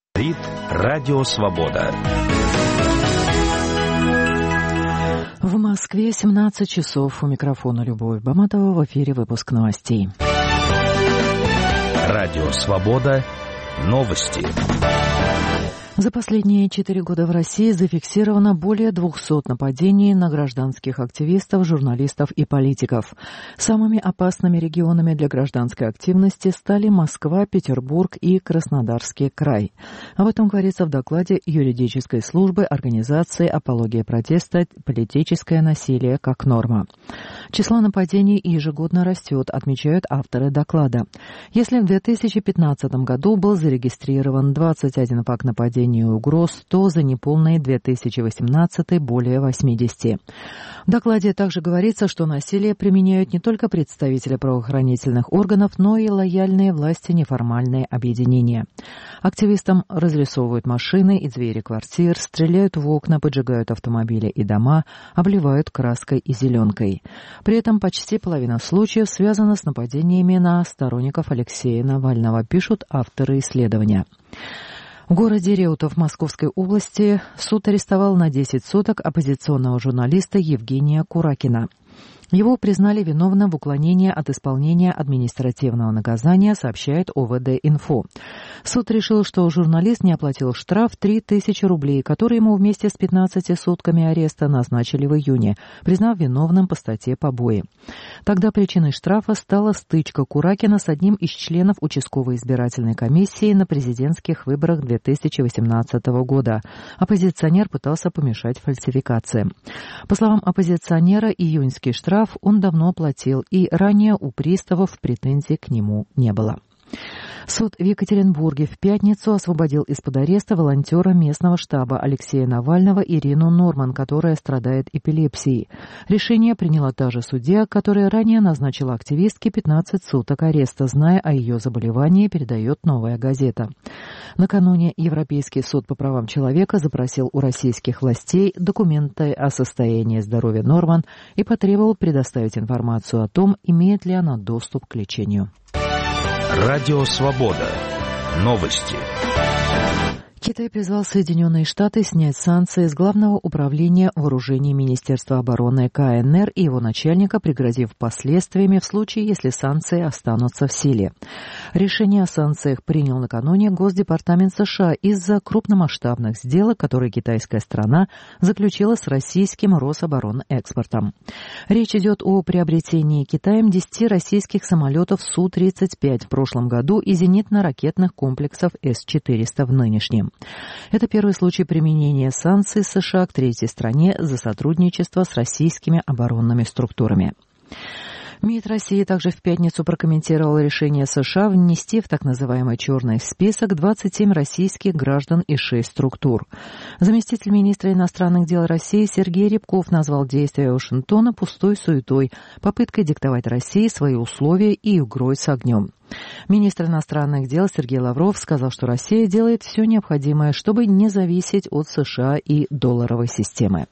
Говорит Радио Свобода. В Москве 17 часов. У микрофона Любовь Баматова. В эфире выпуск новостей. Радио Свобода. Новости. За последние 4 года в России зафиксировано более 200 нападений на гражданских активистов, журналистов и политиков. Самыми опасными регионами для гражданской активности стали Москва, Петербург и Краснодарский край. Об этом говорится в докладе юридической службы организации «Апология протеста. Политическое насилие как норма». Число нападений ежегодно растет, отмечают авторы доклада. Если в 2015 году был зарегистрирован 21 факт нападений и угроз, то за неполный 2018 более 80. В докладе также говорится, что насилие применяют не только представители правоохранительных органов, но и лояльные власти неформальные объединения. Активистам разрисовывают машины и двери квартир, стреляют в окна, поджигают автомобили и дома, обливают краской и зеленкой. При этом почти половина случаев связана с нападениями на сторонников Алексея Навального, пишут авторы исследования. В городе Реутов Московской области суд арестовал на 10 суток оппозиционного журналиста Евгения Куракина. Его признали виновным в уклонении от исполнения административного наказания, сообщает ОВД-Инфо. Суд решил, что журналист не оплатил штраф 3000 рублей, который ему вместе с 15 сутками ареста назначили в июне, признав виновным по статье «Побои». Тогда причиной штрафа стала стычка Куракина с одним из членов участковой избирательной комиссии на президентских выборах 2018 года. Оппозиционер пытался помешать фальсификациям. По словам оппозиционера, июньский штраф он давно платил, и ранее у приставов претензий к нему не было. Суд в Екатеринбурге в пятницу освободил из-под ареста волонтера местного штаба Алексея Навального Ирину Норман, которая страдает эпилепсией. Решение приняла та же судья, которая ранее назначила активистке 15 суток ареста, зная о ее заболевании, передает «Новая газета». Накануне Европейский суд по правам человека запросил у российских властей документы о состоянии здоровья Норман и потребовал предоставить информацию о том, имеет ли она доступ к лечению. Радио Свобода. Новости. Китай призвал Соединенные Штаты снять санкции с Главного управления вооружений Министерства обороны КНР и его начальника, пригрозив последствиями в случае, если санкции останутся в силе. Решение о санкциях принял накануне Госдепартамент США из-за крупномасштабных сделок, которые китайская страна заключила с российским Рособоронэкспортом. Речь идет о приобретении Китаем 10 российских самолетов Су-35 в прошлом году и зенитно-ракетных комплексов С-400 в нынешнем. Это первый случай применения санкций США к третьей стране за сотрудничество с российскими оборонными структурами. МИД России также в пятницу прокомментировал решение США внести в так называемый черный список 27 российских граждан и 6 структур. Заместитель министра иностранных дел России Сергей Рябков назвал действия Вашингтона пустой суетой, попыткой диктовать России свои условия и игрой с огнем. Министр иностранных дел Сергей Лавров сказал, что Россия делает все необходимое, чтобы не зависеть от США и долларовой системы.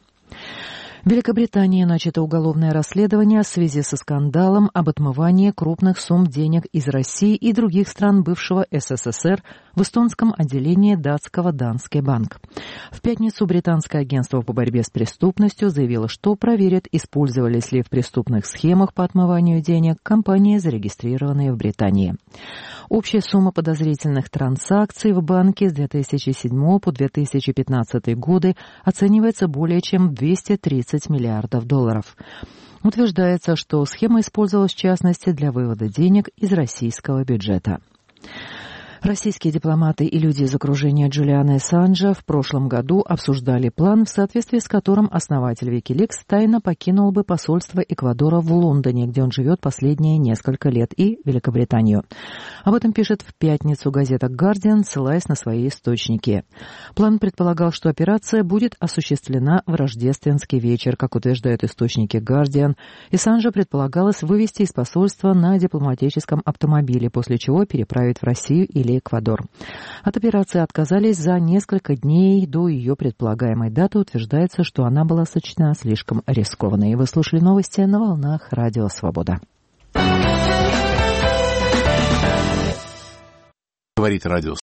В Великобритании начато уголовное расследование в связи со скандалом об отмывании крупных сумм денег из России и других стран бывшего СССР в эстонском отделении датского Danske Bank. В пятницу британское агентство по борьбе с преступностью заявило, что проверит, использовались ли в преступных схемах по отмыванию денег компании, зарегистрированные в Британии. Общая сумма подозрительных транзакций в банке с 2007 по 2015 годы оценивается более чем в 230 миллиардов долларов. Утверждается, что схема использовалась в частности для вывода денег из российского бюджета. Российские дипломаты и люди из окружения Джулиана Ассанжа в прошлом году обсуждали план, в соответствии с которым основатель Wikileaks тайно покинул бы посольство Эквадора в Лондоне, где он живет последние несколько лет, и Великобританию. Об этом пишет в пятницу газета «Гардиан», ссылаясь на свои источники. План предполагал, что операция будет осуществлена в рождественский вечер, как утверждают источники «Гардиан». Ассанжа предполагалось вывести из посольства на дипломатическом автомобиле, после чего переправить в Россию или Эквадор. От операции отказались за несколько дней до ее предполагаемой даты. Утверждается, что она была сочтена слишком рискованной. Вы слушали новости на волнах Радио Свобода. Говорит Радио